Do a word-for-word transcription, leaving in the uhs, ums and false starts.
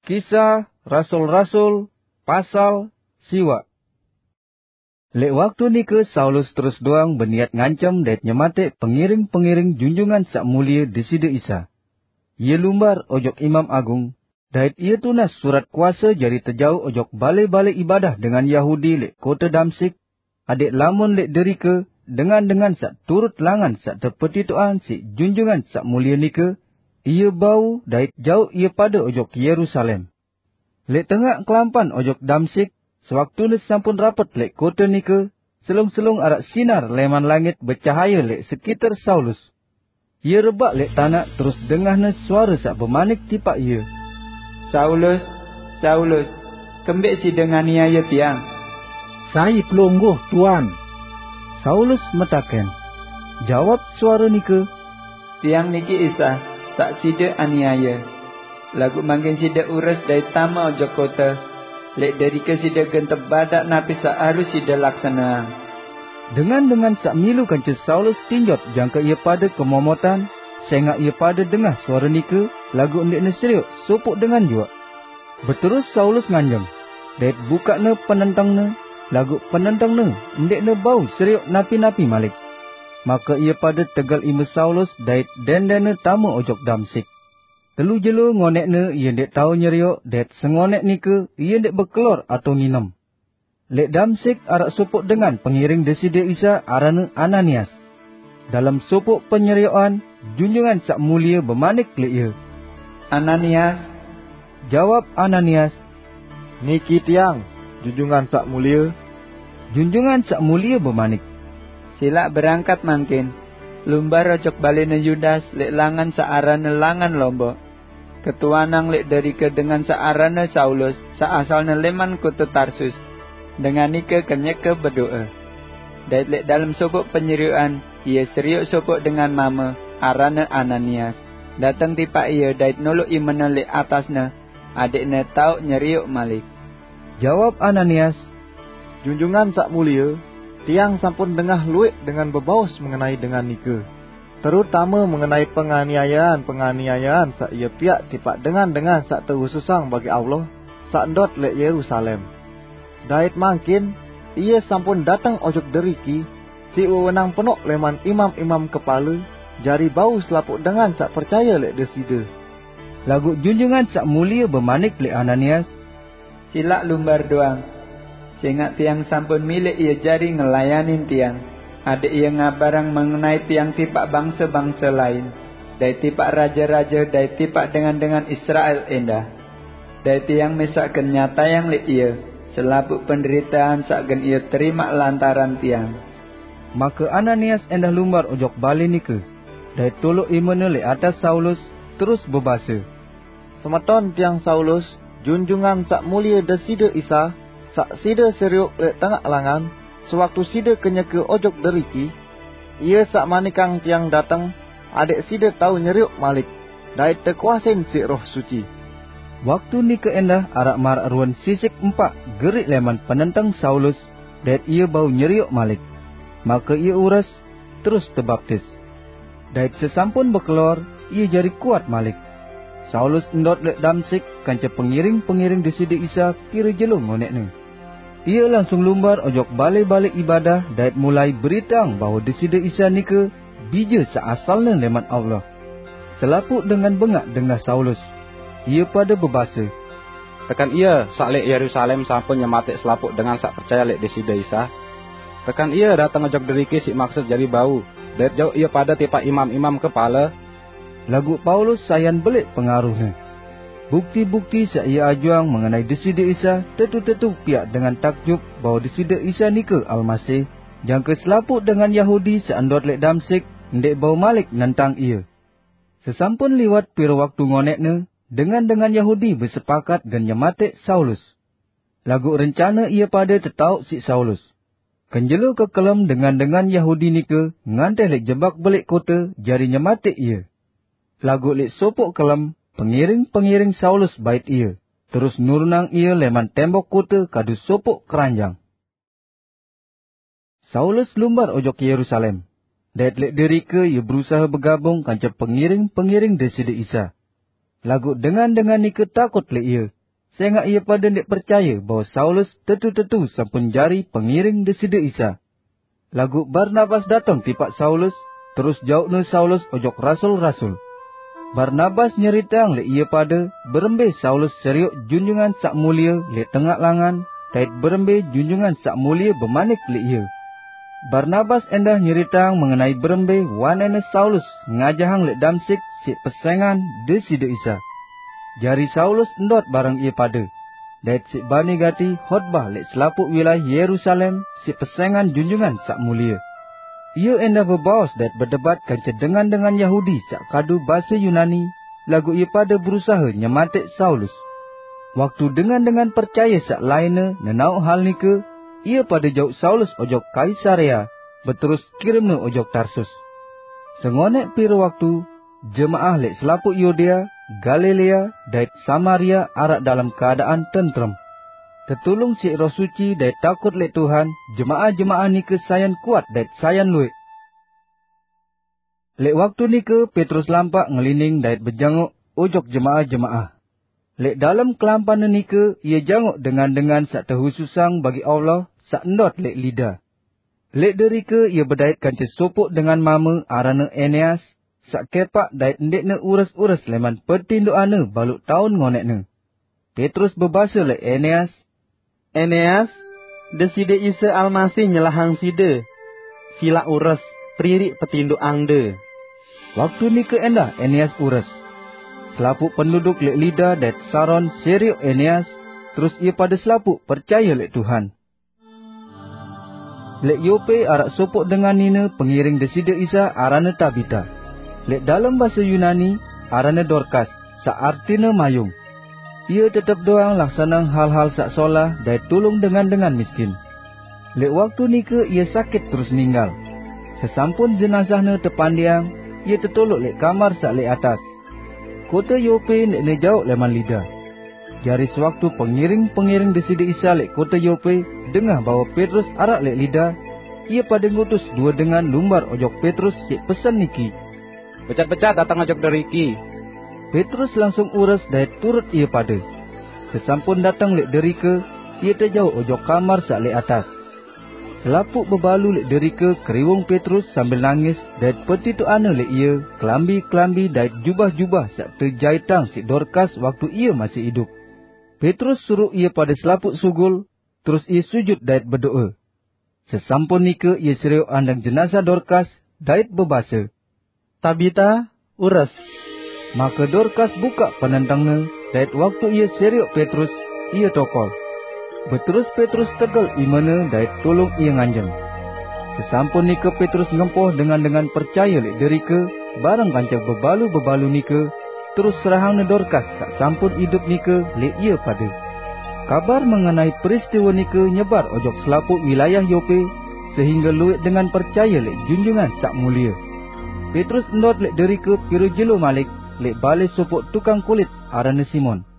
Kisah Rasul-Rasul pasal siwa. Lek waktu ni ke Saulus terus doang berniat ngancam dan nyematik pengiring-pengiring junjungan sak mulia Deside Isa. Ia lumbar ojok Imam Agung, dan ia tunas surat kuasa jari terjauh ojok balai-balai ibadah dengan Yahudi lek kota Damsik, adik lamun lek deri ke dengan-dengan sak turut langan sak terpetituan si junjungan sak mulia ni ke, ia bau dait jauh ia pada ojok Yerusalem. Lek tengah kelampan ojok Damsik, sewaktu ni sampun rapat lek kota ni ke, selung-selung arak sinar leman langit bercahaya lek sekitar Saulus. Ia rebak lek tanah terus dengah ni suara sak bermanik tipak ia. Saulus, Saulus, kembek si dengan niaya tiang. Saya pelungguh, Tuan. Saulus metaken. Jawab suara ni ke, tiang niki Isa, sak sida aniaya. Lagu mangkin sida urus dari tama ojok kota. Lek dari ke sida gentep badak napi sak harus sida laksanaan. Dengan-dengan sak milu kanca Saulus tinjot jangka ia pada kemomotan, sehingga ia pada dengar suara ni ke, lagu ndik ne seriuk, sopuk dengan jua. Berterus Saulus nganjeng, dait buka ne penentang ne, lagu penentang ne, ndik ne bau seriuk napi-napi malik. Maka ia pada tegal ima Saulus dait den-den ne tamu ojok Damsik. Telu jelo ngonek ne ia ndik tahu nyeriuk, dait sengonek ni ke, ia ndik berkelor atau nginem. Lek Damsik arak sopuk dengan pengiring Deside Isa arane Ananias. Dalam sopuk penyeriukan, junjungan sak mulia bermanik lek ia. Ananias, jawab Ananias, Niki tiang, junjungan sak mulia. Junjungan sak mulia bermanik, silak berangkat mangkin. Lumbar ojok balena Yudas lek langan saarane langan lombok. Ketuanang lek dari ke dengan saarane Saulus, saasalne leman kota Tarsus. Dengan ike kenyeke berdoa. Dan lek dalam sopok penyeriukan, ia seriuk sopok dengan mama, arane Ananias. Datang tipak ia dait nolok imene lek atasne, adikne tau nyeriuk malik. Jawab Ananias, Junjungan sak mulia, tiang sampun dengah luik dengan bebaus mengenai dengan nike. Terutama mengenai penganiayaan-penganiayaan sak ia piak tipak dengan-dengan sak terususang bagi Allah, sak ndot lek Yerusalem. Dait mangkin, ia sampun datang ojok deriki, si wewenang penok leman imam-imam kepala, jari bau selapuk dengan sak percaya lek Deside. Lagu junjungan sak mulia bermanik lek Ananias, silak lumbar doang. Sehingga tiang sampun milik ia jari ngelayanin tiang. Adik ia ngabarang mengenai tiang tipak bangsa-bangsa lain. Dari tipak raja-raja, dari tipak dengan-dengan Israel endah. Dari tiang mesak kenyata yang lek ia. Selapuk penderitaan sakgen ia terima lantaran tiang. Maka Ananias endah lumbar ojok bali nike. Dari tolok imene lek atas Saulus, terus berbahasa. Semeton tiang Saulus, junjungan sak mulia Deside Isa, sak sida seriuk lek tengah langan, sewaktu sida kenyeke ojok deriki, ia sak manikang tiang datang, adik sida tahu nyeriuk malik, dait terkuasin si roh suci. Waktu ni ke endah arak marak ruan sisik empat gerik leman penentang Saulus, dait ia bau nyeriuk malik. Maka ia uras, terus terbaptis. Dait sesampun berkelor, ia jari kuat malik. Saulus endot lek Damsik, kanca pengiring-pengiring Deside Isa kira jelung ngonek ni. Ia langsung lumbar ojok balai-balai ibadah dait mulai beritang bahawa Deside Isa ni ke bija seasalnya leman Allah. Selapuk dengan bengak dengar Saulus, ia pada berbahasa, tekan ia sak lek Yerusalem sampun nyematik selapuk dengan sak percaya lek Deside Isa. Tekan ia datang ojok deriki si maksud jadi bau, dait jauh ia pada tipak imam-imam kepala. Lagu Paulus sayan belik pengaruhnya. Bukti-bukti sak ia ajuang mengenai Deside Isa tentu-tentu piak dengan takjub bahawa Deside Isa ni ke Al-Masih, jangka selapuk dengan Yahudi seandot lek Damsik, ndek bau malik nentang ia. Sesampun liwat pira waktu ngonekne, dengan-dengan Yahudi bersepakat dan nyematik Saulus. Lagu rencana ia pada tetau si Saulus. Kenjelo ke kelam dengan-dengan Yahudi ni ke, nganteh lek jebak belik kota, jari nyematik ia. Lagu lek sopok kelam, pengiring-pengiring Saulus bait ia, terus nurunang ia leman tembok kota kadu sopok keranjang. Saulus lumbar ojok Yerusalem. Dait lek derike ia berusaha bergabung kanca pengiring-pengiring Deside Isa. Lagu dengan-dengan nike takut lek ia. Sehingga ia pada ndek percaya bahawa Saulus tetu-tetu sampun jari pengiring deside Isa. Lagu Barnabas datang tipak Saulus, terus jauhne Saulus ojok rasul-rasul. Barnabas nyeritang lek ia pada berembe Saulus seriuk junjungan sak mulia lek tengah langan, tait berembe junjungan sak mulia bemanik lek ia. Barnabas endah nyeritang mengenai berembe wanene Saulus ngajahang lek Damsik si pesengan deside Isa. Jari Saulus endot barang ia pada. Dait si bani gati khotbah lek selapuk wilayah Yerusalem si pesengan junjungan sak mulia. Ia endah berbaos dan berdebat kanca dengan dengan Yahudi sak kadu bahasa Yunani, lagu ia pada berusaha nyematik Saulus. Waktu dengan-dengan percaya sak lainnya nenau hal nike, ia pada jauh Saulus ojok Kaisarea, berterus kirimnya ojok Tarsus. Sengonek pira waktu, jemaah lek selapuk Yudea, Galilea, dan Samaria arak dalam keadaan tentrem. Tertulung si roh suci dan takut lek Tuhan, jemaah-jemaah nike sayan kuat dan sayan luik. Lek waktu nike Petrus lampak ngelining dan berjanguk ojok jemaah-jemaah. Lek dalam kelampan nike ia janguk dengan-dengan sak terhususang bagi Allah sak endot lek lidah. Lek derike ia berdait kanca sopok dengan mama arana Eneas, sak kepak dait ndekne urus-urus leman pertindoane baluk tahun ngonekne. Petrus berbahasa lek Eneas, Eneas, deside Isa Almasih nyelahang side. Sila urus, pririk petinduk angde. Waktu nike endah Eneas urus. Selapuk penduduk lek Lida dan Saron seriuk Eneas, terus ia pada selapuk percaya lek Tuhan. Lek Yope arak sopok dengan nina pengiring deside Isa arana Tabita. Lek dalam bahasa Yunani arana Dorcas, sak artina mayung. Ia tetap doang laksanang hal-hal sak solah dan tolong dengan-dengan miskin. Lek waktu nike ia sakit terus ninggal. Sesampun jenazahnya terpandiang, ia tertolok lek kamar sak lek atas. Kota Yope nekne jauh leman Lida. Jari sewaktu pengiring-pengiring deside Isa lek kota Yope dengar bahawa Petrus arak lek Lida, ia pada ngutus dua dengan lumbar ojok Petrus sik pesan niki. Pecat-pecat datang ojok deriki. Petrus langsung urus dan turut ia pada. Sesampun datang lek derike, ia terjauh ojok kamar sak lek atas. Selapuk berbalu lek derike keriwung Petrus sambil nangis dan petituane lek ia kelambi-kelambi dan jubah-jubah sak terjaitang si Dorcas waktu ia masih hidup. Petrus suruh ia pada selapuk sugul, terus ia sujud dan berdoa. Sesampun nike ia seriuk andang jenazah Dorcas dan berbahasa, Tabita, urus. Maka Dorcas buka penentangnya, dan waktu ia seriuk Petrus, ia tokol. Berterus Petrus tegal imana dan tolong ia nganjem. Sesampun nike Petrus ngempoh dengan-dengan percaya lek derike, barang kancak bebalu-bebalu nike, terus serahangnya Dorcas tak sampun hidup nike lek ia pada. Kabar mengenai peristiwa nike nyebar ojok selapuk wilayah Yope, sehingga luik dengan percaya lek junjungan sak mulia. Petrus endot lek derike piro jelo malik, lek balai sopok tukang kulit arana Simon.